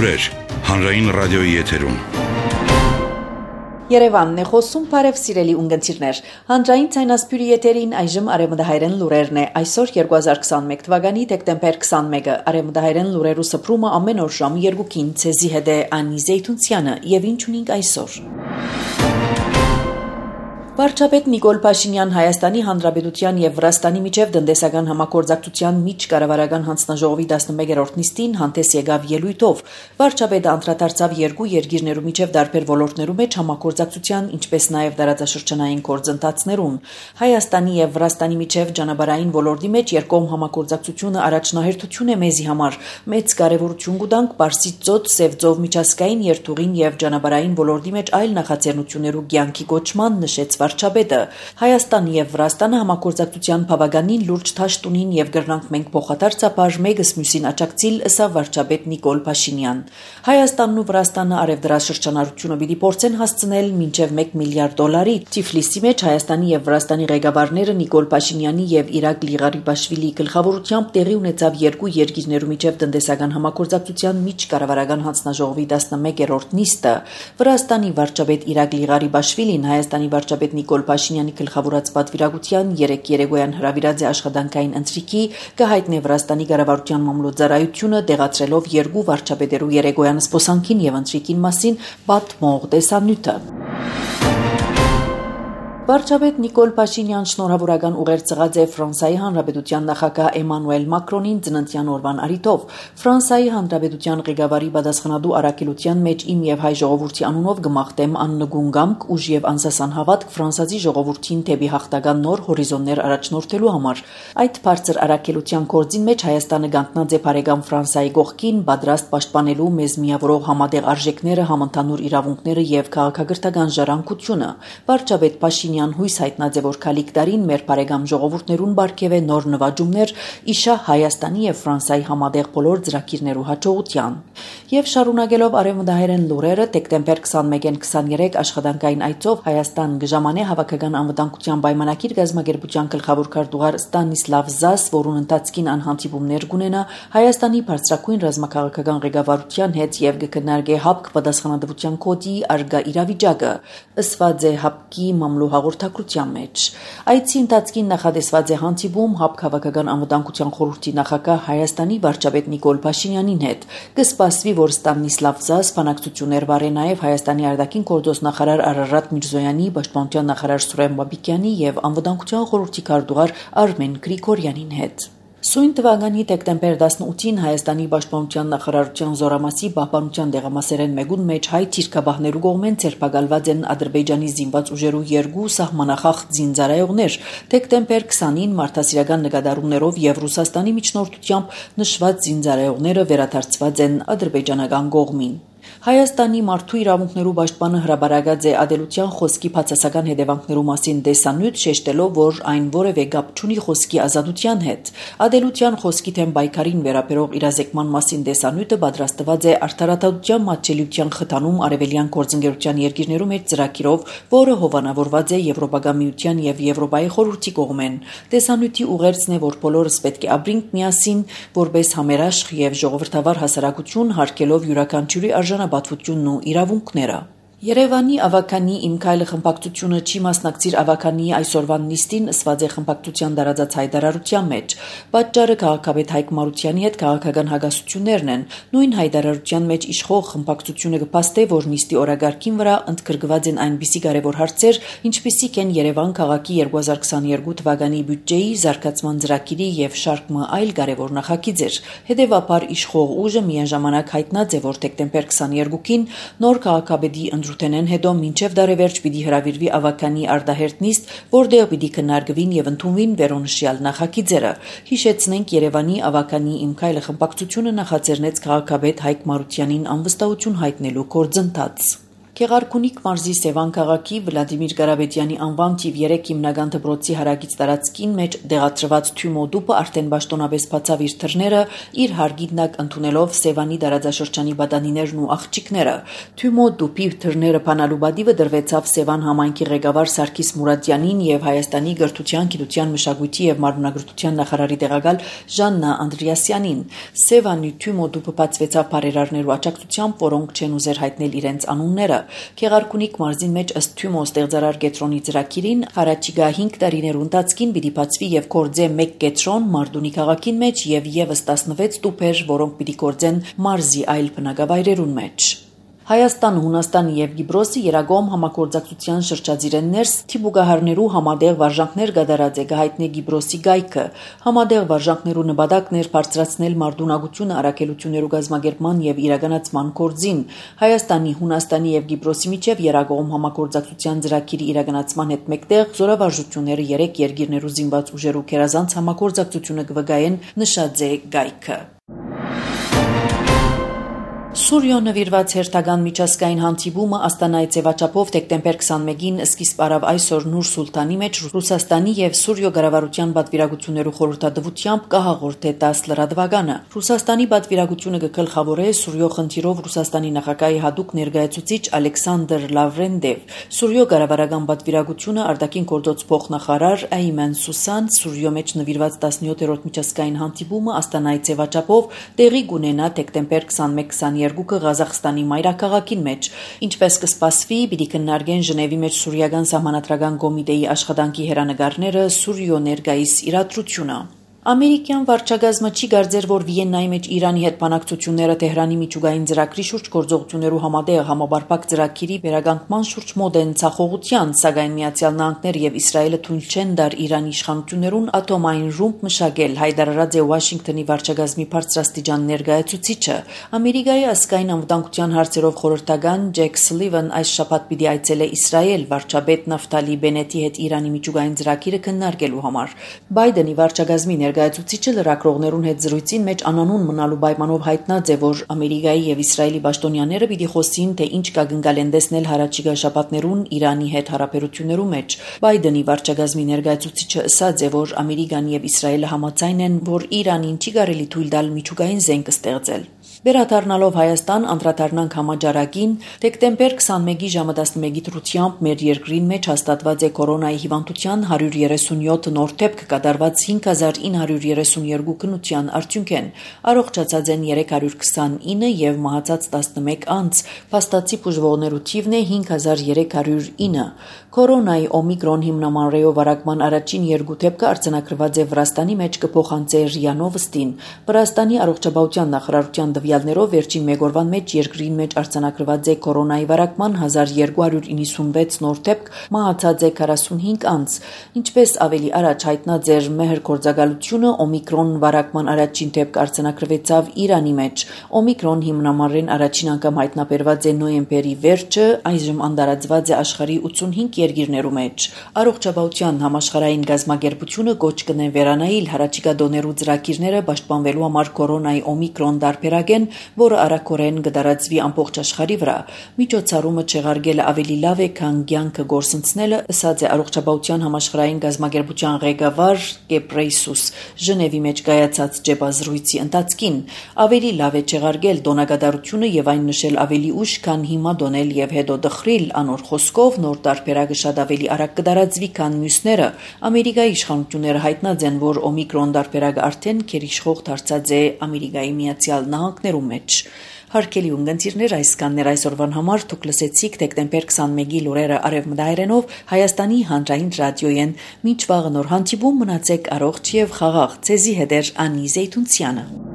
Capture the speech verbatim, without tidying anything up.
Լուրեր հանրային ռադիոյի եթերում։ Երևանն է խոսում, բարև սիրելի ունգընտիրներ։ Հանրային ցայնասպյուրի եթերին այժմ արևմտահայերեն լուրերն է։ Այսօր երկու հազար քսանմեկ թվականի դեկտեմբեր քսանմեկը արևմտահայերեն լուրերու սփռումը ամեն օր ժամ երկուին ցեզի հետ է Անի Զեյթունցյանը եւ ինչ ունենք այսօր։ Վարչապետ Նիկոլ Փաշինյան Հայաստանի Հանրապետության եւ Վրաստանի միջև տնտեսական համագործակցության միջկառավարական հանձնաժողովի տասնմեկերորդ նիստին հանդես եկավ ելույթով։ Վարչապետը անդրադարձավ երկու երկիրներու միջև տարբեր ոլորտներու մեջ համագործակցության, ինչպես նաեւ տարածաշրջանային գործընթացներուն։ Հայաստանի եւ Վրաստանի միջև ճանապարհային ոլորտի մեջ երկկողմ համագործակցությունը առաջնահերթություն է մեզի համար։ Մեծ կարեւորություն կտանք Պարսից ծոց, Սև ծով միջազգային երթուղին եւ ճանապարհային ոլորտի մեջ այլ նախաձեռնություններու կյանքի կոչման նշեց վարչապետը։ Հայաստանը եւ Վրաստանը համագործակցության բավականին լուրջ թաշտ ունին եւ գրնանք մենք փոխադարձաբար մեկս մյուսին աջակցիլ, ըսավ վարչապետ Նիկոլ Փաշինյան։ Հայաստանն ու Վրաստանը արևդրաշրջանառությունը պիտի փորձեն հասցնել մինչեւ մեկ միլիարդ դոլարի։ Թիֆլիսի մեջ Հայաստանի եւ Վրաստանի ղեկավարները Նիկոլ Փաշինյանի եւ Իրակլի Ղարիբաշվիլի գլխավորությամբ տեղի ունեցավ երկու երկիրներու միջև տնտեսական համագործակցության միջկառավարական հանձնաժողովի տասնմեկերորդ նիստը։ Վրաստանի վարչապետ Իրակլի Ղարիբաշվիլին Հայաստանի վարչապետ Նիկոլ Փաշինյանի գլխավորած պատվիրակության երեք երեկոյան հրավիրած է աշխատանքային ընթրիքի կհայտնի Վրաստանի կառավարության մամլոյցարայությունը տեղացրելով երկու վարչապետերու երեկոյան սփոսանքին եւ ընթրիքին մասին պատմող տեսանյութը։ Վարչապետ Նիկոլ Փաշինյան շնորհավորական ուղեր ծղած է Ֆրանսիայի Հանրապետության նախագահ Էմանուել Մակրոնին ծննդյան օրվան առիթով։ Ֆրանսիայի Հանրապետության ղեկավարի պատասխանատու առաքելության մեջ իմ եւ հայ ժողովրդի անունով գմախտեմ աննգուն գամք, ուժ եւ անսասան հավատք ֆրանսիացի ժողովրդին թեպի հաղթական նոր հորիզոններ առաջնորդելու համար։ Այդ բարձր առաքելության կորձին մեջ Հայաստանը գանտնած է բարեկամ Ֆրանսիայի կողքին, պատրաստ պաշտպանելու մեզ միավորող համատեղ արժեքները, համընդհանուր իրավունքները եւ քաղաքակրթական ժառանգությունը։ Վարչապետ Փաշինյան հույս հայտնած է, որ քալիք տարին մեր բարեկամ ժողովուրդներուն բարգեւե նոր նվաճումներ իշա Հայաստանի եւ Ֆրանսիայի համատեղ բոլոր ծրագիրներու հաջողության։ Եվ շարունակելով արևմտահայերեն լուրերը, դեկտեմբեր քսանմեկին քսաներեք աշխատանքային այցով Հայաստան գժամանե հավաքական անվտանգության պայմանագիր գազམ་ագերբության գլխավոր քարտուղար Ստանիսլավ Զաս, որուն ընթացքին անհանդիպումներ կունենա Հայաստանի բարձրակույն ռազմաքաղաքական ղեկավարության հետ եւ կքննարկի ՀԱՊԿ պատասխանատվության կոդի արգա իրավիճակը, ըսված է ՀԱՊԿ-ի մամլո հաղորդակցության մեջ։ Այցի ընթացքին նախադեсված է հանդիպում ՀԱՊԿ հավաքական անվտանգության խորհրդի նախագահ Հայաստանի վարչապետ Նիկոլ Փաշինյանին հետ։ Կսպասվի, որ Ստանիսլավ Զաս բանակցություններ վարի նաև Հայաստանի արտաքին գործոս նախարար Արարատ Միրզոյանի, պաշտպանության նախարար Սուրեն Բաբիկյանի եւ անվտանգության խորհրդի քարտուղար Արմեն Գրիգորյանի հետ։ Սույն թվականի դեկտեմբեր տասնութին Հայաստանի պաշտպանության նախարարության զորամասի պահպանության դեղամասերեն մեկուն մեջ հայ թիրքաբահներու կողմեն ցերպակալված են Ադրբեջանի զինված ուժերու երկու սահմանախախտ զինծառայողներ։ Դեկտեմբեր քսանին մարդասիրական նկատառումներով եւ Ռուսաստանի միջնորդությամբ նշված զինծառայողները վերադարձված են ադրբեջանական կողմին։ Հայաստանի մարդու իրավունքներու պաշտպանը հրաբարացած է ադելության խոսքի բացասական հետևանքներու մասին տեսանյութ, շեշտելով, որ այն որևէ կապ չունի խոսքի ազատության հետ։ Ադելության խոսքի թեմ պայքարին վերաբերող իրազեկման մասին տեսանյութը պատրաստված է Արդարադատության մատչելիության խթանում արևելյան գործընկերության երկիրներու մեջ ծրագիրով, որը հովանավորված է Եվրոպական միության եւ Եվրոպայի խորհրդի կողմեն։ Տեսանյութի ուղերձն է, որ բոլորս պետք է ապրենք միասին, որպես համերաշխ եւ ժողովրդավար հասարակություն, հարգելով յուրաքանչյուրի արժանապատվությունն ու իրավունքները։ Երևանի ավականի Իմ քայլը խմբակցությունը չի մասնակցիր ավականի այսօրվան նիստին, ըսված է խմբակցության դարաձած հայտարարության մեջ։ Պատճառը քաղաքապետ Հայկ Մարությանի հետ քաղաքական հակասություններն են։ Նույն հայտարարության մեջ իշխող խմբակցությունը կփաստե, որ նիստի օրագարկին վրա ընդգրկված են այնպիսի կարևոր հարցեր, ինչպիսիք են Երևան քաղաքի երկու հազար քսաներկու թվականի բյուջեի, զարգացման ծրագիրի եւ շարք մը այլ կարևոր նախագիծեր։ Հետևաբար իշխող ուժը միաժամանակ հայտնած է, որ դեկտեմբեր քսաներկուին նոր քաղաքապետի ընդրութենեն հետո մինչև դարեվերջ պիտի հրավիրվի ավականի արտահերթ նիստ, որտեղ պիտի քննարկվին եւ ընդունվին վերոնշյալ նախագիծերը։ Հիշեցնենք, Երևանի ավականի Իմ քայլը խմբակցությունը նախաձեռնեց քաղաքապետ Հայկ Մարությանին անվստահություն հայտնելու գործընթաց։ Քեղարքունիք մարզի Սևան քաղաքի Վլադիմիր Ղարաբեդյանի անվան թիվ երեք հիմնական դպրոցի հարագից տարածքին մեջ դեղատրված Թյումո դուպը արդեն պաշտոնապես բացավ իր թռները, իր հարգիտնակ ընդունելով Սևանի դարաձաշրջանի բադանիներն ու աղջիկները։ Թյումո դուպի թռները փանալու բադիվը դրվեցավ Սևան համայնքի ղեկավար Սարգիս Մուրադյանին եւ Հայաստանի գրթության, գիտության, մշակույթի եւ մարմնագրթության նախարարի տեղակալ Ժաննա Անդրեասյանին։ Սևանի Թյումո դուպը բացվեցավ բարերարներու աջակցությամբ, որոնք չեն ուզեր հայտնել իրենց անունները։ Քեղարքունիք մարզին մեջ ըստ Թյումո ստեղծարար կետրոնի ծրագիրին առաջիկա հինգ տարիներու ընթացքին պիտի բացվի եւ կորձե մեկ կետրոն Մարդունի քաղաքին մեջ եւ եւս տասնվեց տուփեր, որոնք պիտի կորձեն մարզի այլ բնակավայրերուն մեջ։ Հայաստան, Հունաստան եւ Կիպրոսի երագոմ համագործակցության շրջածիրեն ներս թիբուգահարներու համադեղ վարժանքներ գդարած է գահիտնե Կիպրոսի գայքը։ Համադեղ վարժանքներու նպատակն էր բարձրացնել մարդունակությունը առաքելություններու գազմագերման եւ իրականացման կորձին։ Հայաստանի, Հունաստանի եւ Կիպրոսի միջև երագոմ համագործակցության ծրագիրի իրականացման հետ մեկտեղ զորավարժությունները երեք երկիրներու զինված ուժերու քերազանց համագործակցությունը կվգայեն, նշած է գայքը։ Սուրիո նվիրված հերթական միջազգային հանդիպումը Աստանայի ձևաչափով դեկտեմբեր քսանմեկին սկիզբ արավ այսօր Նուր Սուլտանի մեջ Ռուսաստանի եւ Սուրիո կառավարության պատվիրակություններու խորհրդատվությամբ կհաղորդե տաս լրատվականը։ Ռուսաստանի պատվիրակությունը կգլխավորե Սուրիո խնդիրով Ռուսաստանի նախագահի հատուկ ներկայացուցիչ Ալեքսանդր Լավրենդև։ Սուրիո կառավարական պատվիրակությունը արտաքին գործոց փոխնախարար Այմեն Սուսան Սուրիո մեջ նվիրված տասնյոթերորդ միջազգային հանդիպումը Աստանայի ձևաչափով տեղի կունենա դեկտեմբեր քսանմեկ քսաներկու Ղազախստանի մայրաքաղաքին մեջ, ինչպես կսպասվի, պիտի քննարկեն Ժնևի մեջ Սուրիական սահմանադրական կոմիտեի աշխատանքի հերանեկարները, Սուրիո ներկայիս իրադրությունը։ Ամերիկյան վարչագազմը չի գարձեր, որ Վիեննայի մեջ Իրանի հետ բանակցությունները Թեհրանի միջուկային ծրագրի շուրջ գործողություններու համատեղ համապարփակ ծրագիրի վերականգնման շուրջ մոտ են ցախողության, սակայն Միացյալ Նահանգներ եւ Իսրայելը թույլ չեն դար Իրանի իշխանություններուն ատոմային ռումբ մշակել, հայտարարած է Վաշինգտոնի վարչագազմի բարձրաստիճան ներկայացուցիչը։ Ամերիկայի ազգային անվտանգության հարցերով խորհրդական Ջեք Սլիվան այս շաբաթ պիտի այցելե Իսրայել վարչապետ Նավտալի Բենետի հետ Իրանի միջուկային ծրագիրը քննարկելու համար։ Բայդենի վարչագազմի ներկայացուցիչը լրագրողներուն հետ զրույցին մեջ անանուն մնալու պայմանով հայտնած է, որ Ամերիկայի եւ Իսրայելի պաշտոնյաները պիտի խոսին, թե ինչ կգնկալեն տեսնել հարաճիգա շաբաթներուն Իրանի հետ հարաբերություններու մեջ։ Բայդենի վարչագազմի ներկայացուցիչը ասաց է, որ Ամերիկան եւ Իսրայելը համաձայն են, որ Իրանին չի կարելի թույլ տալ միջուկային զենք ստեղծել։ Վերադառնալով Հայաստան անդրադառնանք համաճարակին, դեկտեմբեր քսանմեկի ժամը տասնմեկի դրությամբ մեր երկրին մեջ հաստատված է կորոնայի հիվանդության հարյուր երեսունյոթ նոր դեպք կատարված հինգ հազար ինը հարյուր երեսունյոթ քննության արդյունքեն, առողջացած են երեք հարյուր քսանինը եւ մահացած տասնմեկ անձ, փաստացի բուժվողներու թիվն է հինգ հազար երեք հարյուր ինը։ Կորոնայի օմիկրոն հիմնամանրեով վարակման առաջին երկու դեպքը արձանագրված է Վրաստանի մեջ կփոխանցե ՌԻԱ Նովոստին։ Վրաստանի առողջապահության նախարարության տվյալներով վերջին մեկ օրվան մեջ երկրին մեջ արձանագրված է կորոնայի վարակման հազար երկու հարյուր իննսունվեց նոր դեպք, մահացած է քառասունհինգ անձ։ Ինչպես ավելի առաջ հայտնած էր մեհր գործակալությունը, օմիկրոն վարակման առաջին դեպք արձանագրվեցավ Իրանի մեջ։ Օմիկրոն հիմնամարեն առաջին անգամ հայտնաբերված է նոյեմբերի վերջը, այժմ անդրադարձված է աշխարհի ութսունհինգ երկիրներու մեջ։ Առողջապահության համաշխարհային գազագերբությունը գոչ կնեն վերանայել հարաճիգա դոներու ծրագիրները պաշտպանվելու համար կորոնայի օմիկրոն դարբերակեն, որը արագորեն կդարածվի ամբողջ աշխարհի վրա։ Միջոցառումը չեղարկելը ավելի լավ է, քան կյանքը գործընծնելը, ասաց է առողջապահության համաշխարհային գազագերբության ղեկավար Կեպրեյսուս Ժնևի մեջ կայացած ջեբազրույցի ընթացքին։ Ավելի լավ է չեղարկել դոնակատարությունը եւ այն նշել ավելի ուշ, քան հիմա դոնել եւ հետո դխրիլ, անոր խոսքով նոր դարբերակը շատ ավելի արագ կդարածվի, քան մյուսները։ Ամերիկայի իշխանությունները հայտնած են, որ օմիկրոն դարբերակը արդեն քերիշխող դարձած է Ամերիկայի Միացյալ Նահանգներու մեջ։ Հարգելի ունգընտիրներ, այս կաններ այսօրվան համար դուք լսեցիք դեկտեմբեր քսանմեկի լուրերը արևմտայերենով Հայաստանի հանրային ռադիոյեն։ Մինչ վաղը նոր հանդիպում, մնացեք առողջ եւ խաղաղ։ Ձեզի հետ է Անի Զեյթունցյանը։